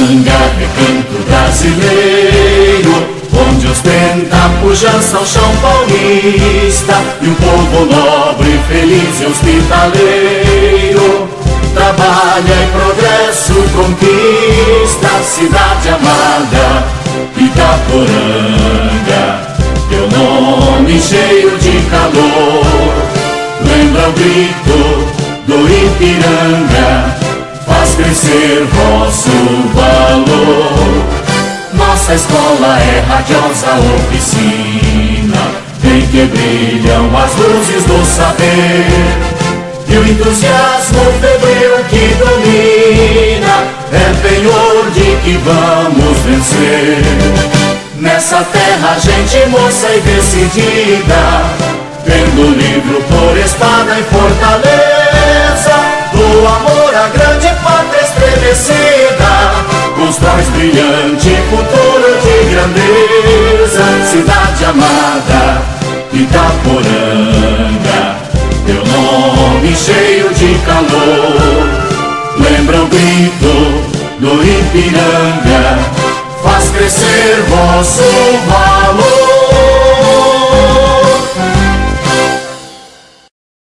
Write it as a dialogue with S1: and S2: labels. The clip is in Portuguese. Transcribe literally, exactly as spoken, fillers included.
S1: recanto brasileiro, onde ostenta a pujança ao chão paulista, e um povo nobre, feliz e hospitaleiro, trabalha e progresso conquista. Cidade amada, Itaporanga, teu nome cheio de calor, lembra o grito do Ipiranga, faz crescer vosso valor. Nossa escola é radiosa oficina em que brilham as luzes do saber, e o entusiasmo febril que domina é penhor de que vamos vencer. Nessa terra gente moça e decidida, tendo livro por espada e fortaleza, do amor à grande pátria estremecida, constróis brilhante futuro de grandeza. Cidade amada, Itaporanga, teu nome cheio de calor, lembra o grito do Ipiranga, faz crescer vosso valor.